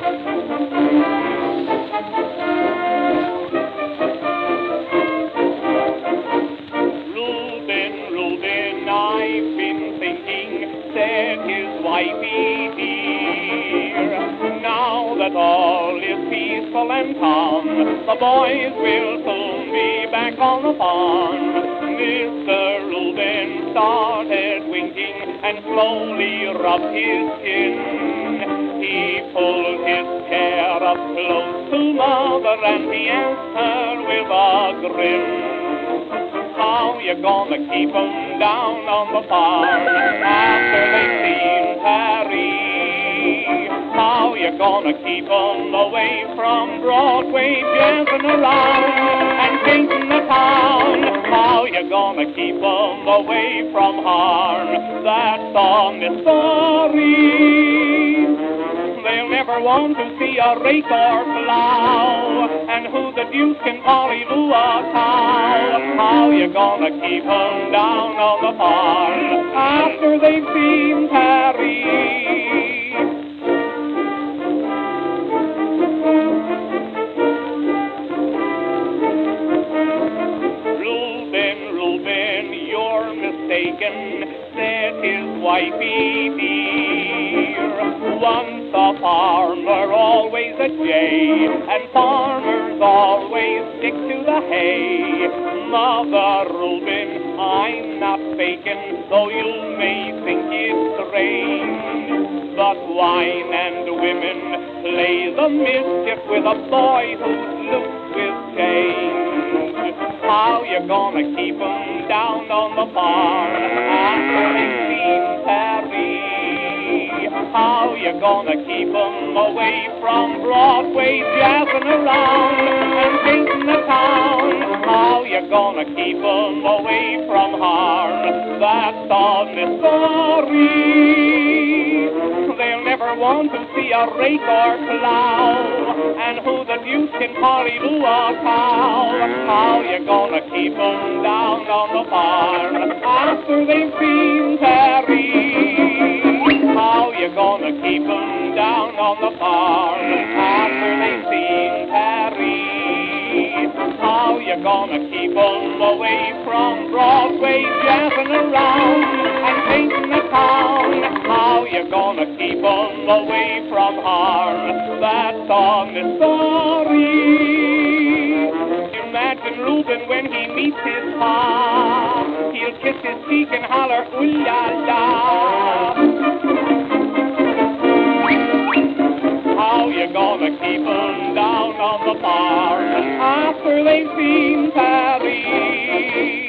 Reuben, I've been thinking, said his wifey dear, now that all is peaceful and calm, the boys will soon be back on the farm. Mr. Reuben started winking and slowly rubbed his chin. He pulled his chair up close to Mother and he asked her with a grin, how you gonna keep 'em down on the farm after they've seen Paris? How you gonna keep 'em away from Broadway, jazzing around and painting the town? How you gonna keep 'em away from harm? That's a mystery. They'll never want to see a rake or plow, and who the deuce can pollyloo a cow? How you gonna keep 'em down on the farm after they've seen Paris? Reuben, you're mistaken, said his wifey dear. Once a farmer, always a jay, and farmers always stick to the hay. Mother Reuben, I'm not faking, though you may think it's strange, but wine and women play the mischief with a boy who's loose with change. How you gonna keep 'em down on the farm after they've seen Paris? How you gonna keep 'em away from Broadway, jazzing around and painting the town? How you gonna keep 'em away from harm? That's a mystery. They'll never want to see a rake or plow, and who the deuce can pollyloo a cow? How you gonna keep 'em down on the farm after they've seen Paris? How you gonna keep 'em down on the farm after they've seen Paris? How you gonna keep 'em away from Broadway, jazzing around and painting the town? How you gonna keep 'em away from harm? That's a mystery. Imagine Reuben when he meets his pa. He'll kiss his cheek and holler, ooh la la. How you gonna keep 'em down on the farm after they've seen Paris?